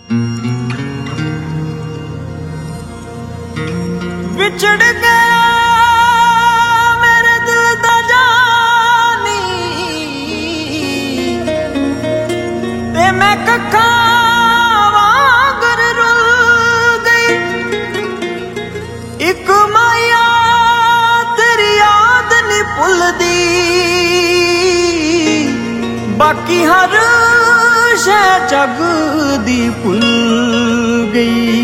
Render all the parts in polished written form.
ਵਿਛੜ ਗਿਆ ਮੇਰੇ ਦਿਲ ਦਾ ਜਾਨੀ ਤੇ ਮੈਂ ਕੱਖਾਂ ਵਾਂਗਰ ਰੁਲ ਗਈ। ਇੱਕ ਮਾਇਆ ਤੇਰੀ ਯਾਦ ਨੀ ਭੁੱਲਦੀ, ਬਾਕੀ ਹਰ ਸ਼ੈ ਜਗ ਦੀ ਭੁੱਲ ਗਈ।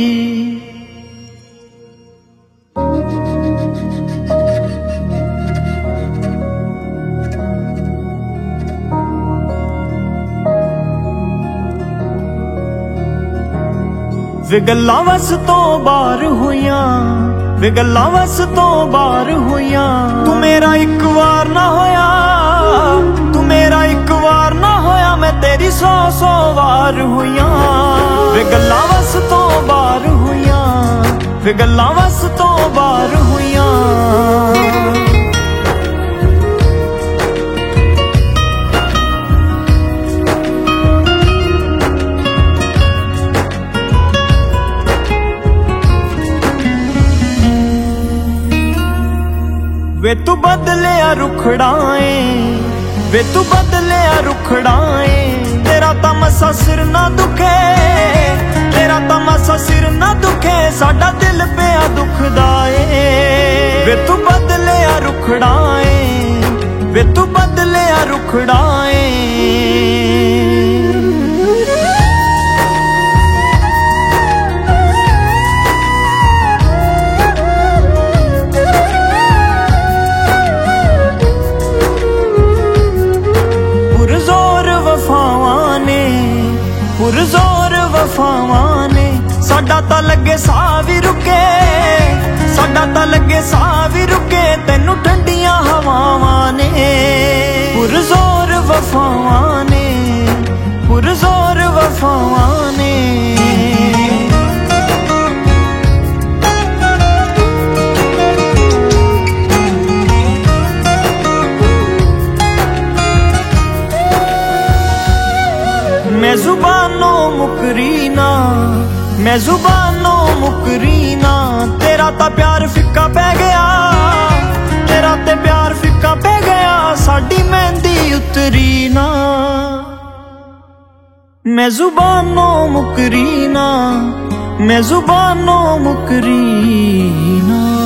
ਵੇ ਗੱਲਾਂ ਵਸ ਤੋਂ ਬਾਹਰ ਹੋਈਆਂ, ਵੇ ਗੱਲਾਂ ਵਸ ਤੋਂ ਬਾਹਰ ਹੋਈਆਂ। ਤੂੰ ਮੇਰਾ ਇੱਕ ਵਾਰ ਨਾ ਹੋਇਆ, ਤੂੰ ਮੇਰਾ ਇੱਕ ਵਾਰ ਨਾ ਹੋਇਆ, ਮੈਂ ਤੇਰੀ 100 ਵਾਰ ਹੋਈਆਂ। ਵੇ ਗੱਲਾਂ ਵਸ ਤੋਂ ਬਾਹਰ ਹੋਈਆਂ, ਵੇ ਗੱਲਾਂ ਵਸ ਤੋਂ ਬਾਹਰ ਹੋਈਆਂ। ਵੇ ਤੂੰ ਬਦਲਿਆ ਰੁਖੜਾ ਏ, ਵੇ ਤੂੰ ਬਦਲਿਆ ਰੁਖੜਾ ਏ। ਤੇਰਾ ਤਾਂ ਮਸਾ ਸਿਰ ਨਾ ਦੁਖੇ, ਤੇਰਾ ਤਾਂ ਮਸਾ ਸਿਰ ਨਾ ਦੁਖੇ, ਸਾਡਾ ਦਿਲ ਪਿਆ ਦੁਖਦਾ ਏ। ਵੇ ਤੂੰ ਬਦਲਿਆ ਰੁਖੜਾ ਏ, ਵੇ ਤੂੰ ਬਦਲਿਆ ਰੁਖੜਾ ਏ। ਪੁਰਜ਼ੋਰ ਵਫਾਵਾਂ ਨੇ, ਸਾਡਾ ਤਾਂ ਲੱਗੇ ਸਾਹ ਵੀ ਰੁਕੇ, ਸਾਡਾ ਤਾਂ ਲੱਗੇ ਸਾਹ ਵੀ ਰੁਕੇ, ਤੈਨੂੰ ਠੰਡੀਆਂ ਹਵਾਵਾਂ ਨੇ। ਪੁਰਜ਼ੋਰ ਵਫਾਵਾਂ ਨੇ, ਪੁਰਜ਼ੋਰ ਵਫਾਵਾਂ ਨੇ। मैं जुबानों मुकरी ना, मैं जुबानों मुकरी ना। तेरा ता प्यार फिक्का पै गया, तेरा ते प्यार फिक्का पै गया, साडी मेहंदी उतरी ना। मैं जुबानों मुकरी ना, मैं जुबानों मुकरी ना।